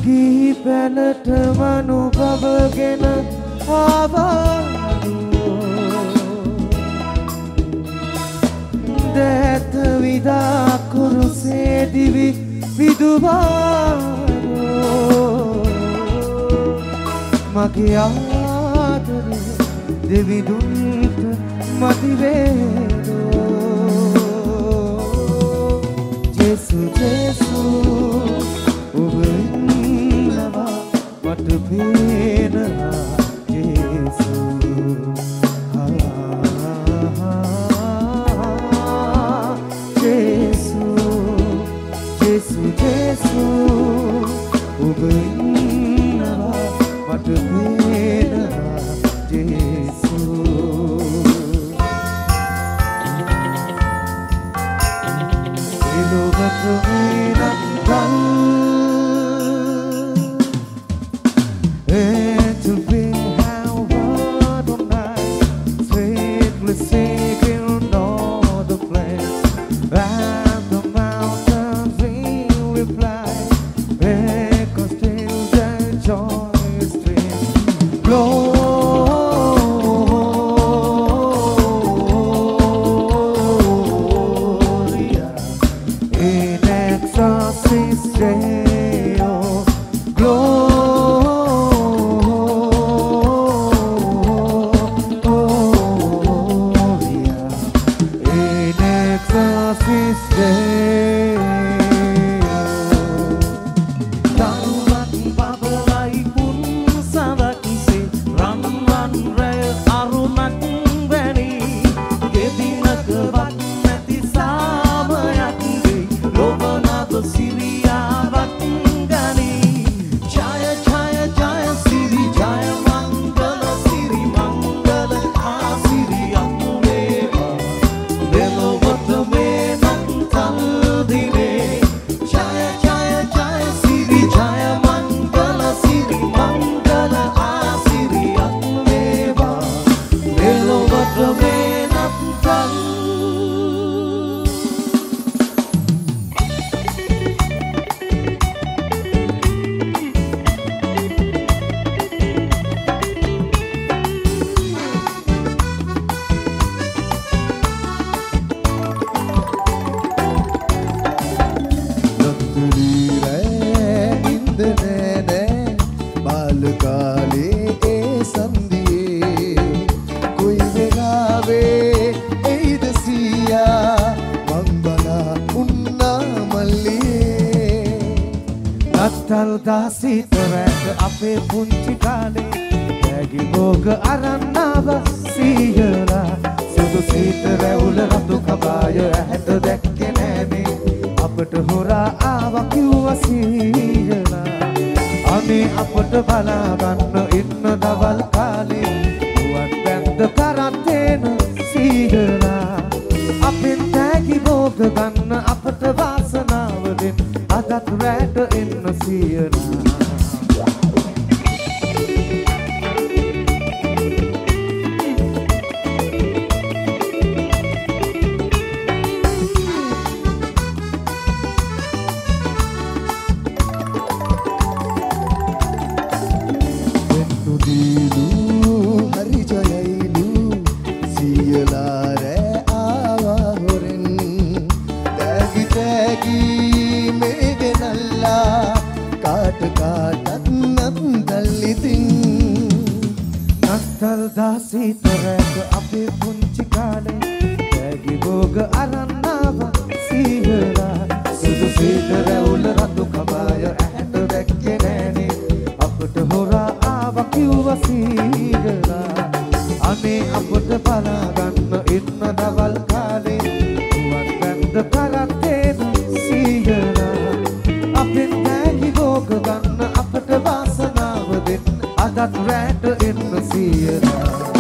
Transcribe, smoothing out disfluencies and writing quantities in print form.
ගී පැලට මනුභවගෙන ආවාලු දැත විදා කුරුසේ දිවි විදුවාලු මගේ ආදරේ දෙවිදුන්ට මතිවේදෝ ජේසු ජේසු ඔබ ඉන්නවා මට පේනවා ජේසු ජේසු ජේසු ජේසු ඔබ ඉන්නවා මට පේනවා ජේසු එලොවට දාසිතරට අපේ පුංචි කාලේ ඇගි භෝග අරන් ආව සීයලා සුදු සීත රැවුල රතු කබාය ඇහැට දැක්කේ නෑනේ අපට හොරා ආවා කිව්වා සීයලා අනේ අපට බලා ගන්න ඉන්න දවල් කාලේ රුවන් බැන්ද කරත්තේන සීයලා අපෙන් ඇගි භෝග ගන්න අපට වාසනාව දෙන්න අදත් රැට එන්න සීයලා දාසිතරට අපේ පුංචි කාලේ ඇගි භෝග අරන් ආවා සීයලා සුදු සීත රැවුල රතු කබාය ඇහැට දැක්කේ නෑනේ අපට හොරා ආවා කිව්වා සීයලා අනේ අපට බලා ගන්න ඉන්න දවල් කාලේ රුවන් බැන්ද කරත්තේන සීයලා අපෙන් ඇගි භෝග ගන්න අපට වාසනාව දෙන්න අදත් රැට එන්න සීයලා